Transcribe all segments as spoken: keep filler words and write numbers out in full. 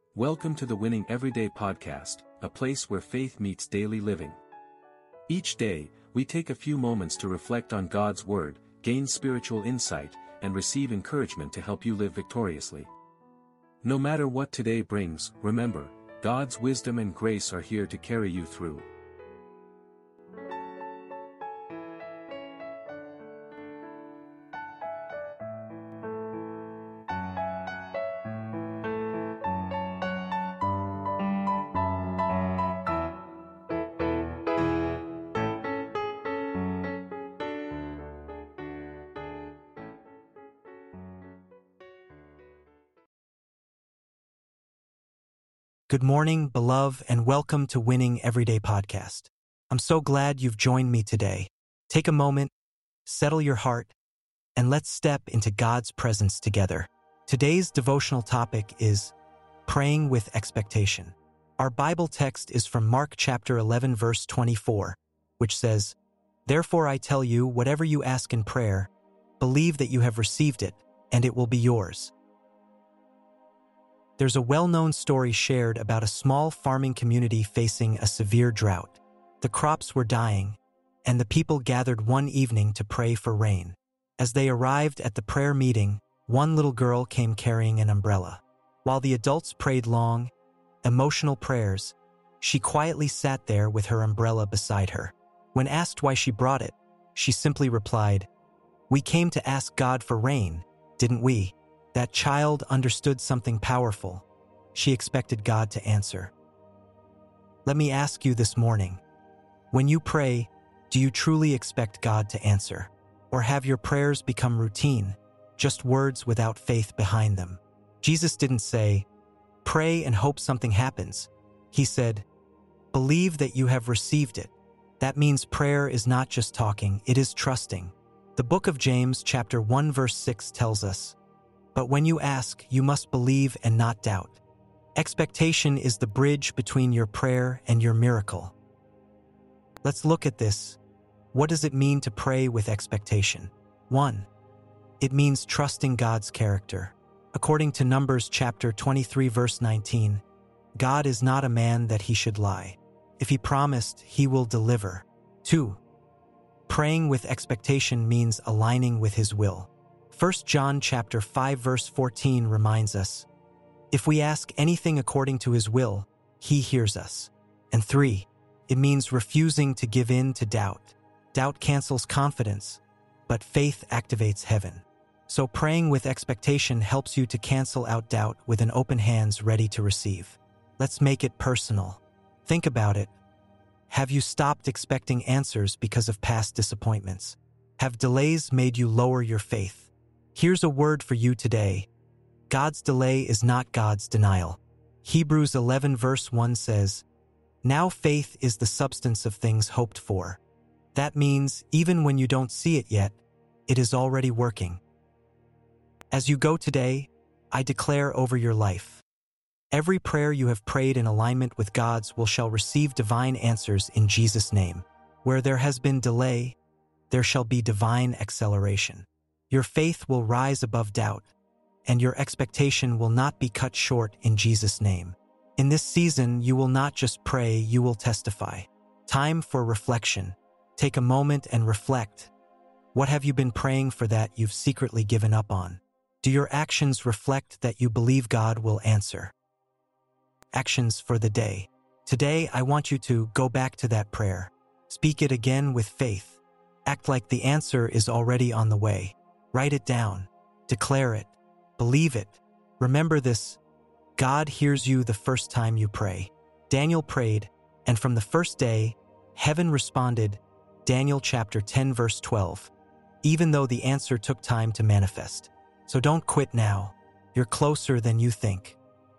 Welcome to the Winning Everyday podcast, a place where faith meets daily living. Each day, we take a few moments to reflect on God's Word, gain spiritual insight, and receive encouragement to help you live victoriously. No matter what today brings, remember, God's wisdom and grace are here to carry you through. Good morning, beloved, and welcome to Winning Everyday Podcast. I'm so glad you've joined me today. Take a moment, settle your heart, and let's step into God's presence together. Today's devotional topic is praying with expectation. Our Bible text is from Mark chapter eleven, verse twenty-four, which says, "Therefore I tell you, whatever you ask in prayer, believe that you have received it, and it will be yours." There's a well-known story shared about a small farming community facing a severe drought. The crops were dying, and the people gathered one evening to pray for rain. As they arrived at the prayer meeting, one little girl came carrying an umbrella. While the adults prayed long, emotional prayers, she quietly sat there with her umbrella beside her. When asked why she brought it, she simply replied, "We came to ask God for rain, didn't we?" That child understood something powerful. She expected God to answer. Let me ask you this morning, when you pray, do you truly expect God to answer? Or have your prayers become routine, just words without faith behind them? Jesus didn't say, "Pray and hope something happens." He said, "Believe that you have received it." That means prayer is not just talking, it is trusting. The book of James chapter one verse six tells us, "But when you ask, you must believe and not doubt." Expectation is the bridge between your prayer and your miracle. Let's look at this. What does it mean to pray with expectation? One, it means trusting God's character. According to Numbers chapter twenty-three verse nineteen, God is not a man that he should lie. If he promised, he will deliver. Two, praying with expectation means aligning with his will. First John chapter five verse fourteen reminds us, if we ask anything according to his will, he hears us. And three, it means refusing to give in to doubt. Doubt cancels confidence, but faith activates heaven. So praying with expectation helps you to cancel out doubt with an open hands ready to receive. Let's make it personal. Think about it. Have you stopped expecting answers because of past disappointments? Have delays made you lower your faith? Here's a word for you today. God's delay is not God's denial. Hebrews eleven verse one says, "Now faith is the substance of things hoped for." That means even when you don't see it yet, it is already working. As you go today, I declare over your life, every prayer you have prayed in alignment with God's will shall receive divine answers in Jesus' name. Where there has been delay, there shall be divine acceleration. Your faith will rise above doubt, and your expectation will not be cut short in Jesus' name. In this season, you will not just pray, you will testify. Time for reflection. Take a moment and reflect. What have you been praying for that you've secretly given up on? Do your actions reflect that you believe God will answer? Actions for the day. Today, I want you to go back to that prayer. Speak it again with faith. Act like the answer is already on the way. Write it down. Declare it. Believe it. Remember this. God hears you the first time you pray. Daniel prayed, and from the first day, heaven responded. Daniel chapter ten verse twelve. Even though the answer took time to manifest. So don't quit now. You're closer than you think.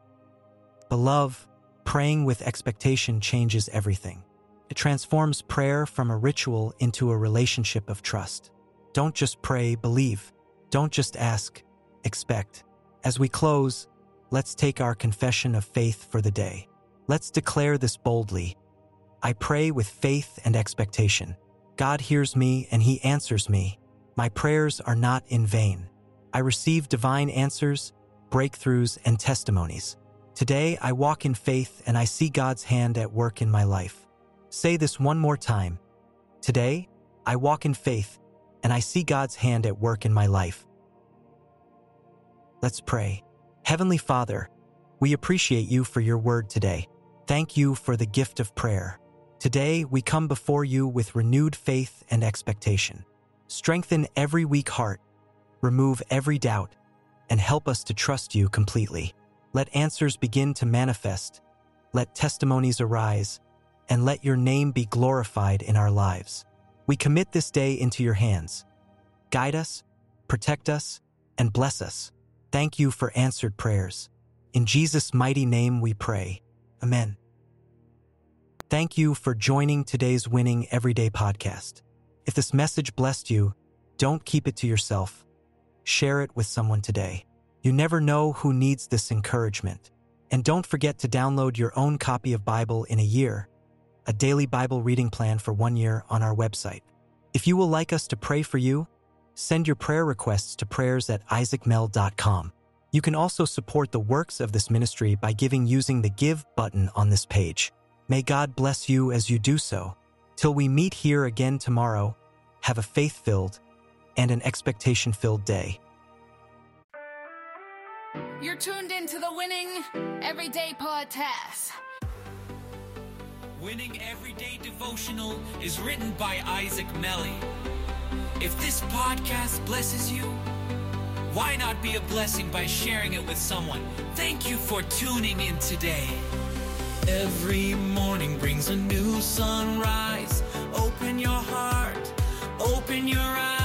Beloved, praying with expectation changes everything. It transforms prayer from a ritual into a relationship of trust. Don't just pray, believe. Don't just ask, expect. As we close, let's take our confession of faith for the day. Let's declare this boldly. I pray with faith and expectation. God hears me and he answers me. My prayers are not in vain. I receive divine answers, breakthroughs, and testimonies. Today, I walk in faith and I see God's hand at work in my life. Say this one more time. Today, I walk in faith and I see God's hand at work in my life. Let's pray. Heavenly Father, we appreciate you for your word today. Thank you for the gift of prayer. Today, we come before you with renewed faith and expectation. Strengthen every weak heart, remove every doubt, and help us to trust you completely. Let answers begin to manifest, let testimonies arise, and let your name be glorified in our lives. We commit this day into your hands. Guide us, protect us, and bless us. Thank you for answered prayers. In Jesus' mighty name we pray. Amen. Thank you for joining today's Winning Everyday podcast. If this message blessed you, don't keep it to yourself. Share it with someone today. You never know who needs this encouragement. And don't forget to download your own copy of Bible in a Year, a daily Bible reading plan for one year on our website. If you will like us to pray for you, send your prayer requests to prayers at isaac mel dot com. You can also support the works of this ministry by giving using the Give button on this page. May God bless you as you do so. Till we meet here again tomorrow, have a faith-filled and an expectation-filled day. You're tuned into the Winning Everyday Podcast. Winning Everyday Devotional is written by Isaac Melly. If this podcast blesses you, why not be a blessing by sharing it with someone? Thank you for tuning in today. Every morning brings a new sunrise. Open your heart, open your eyes.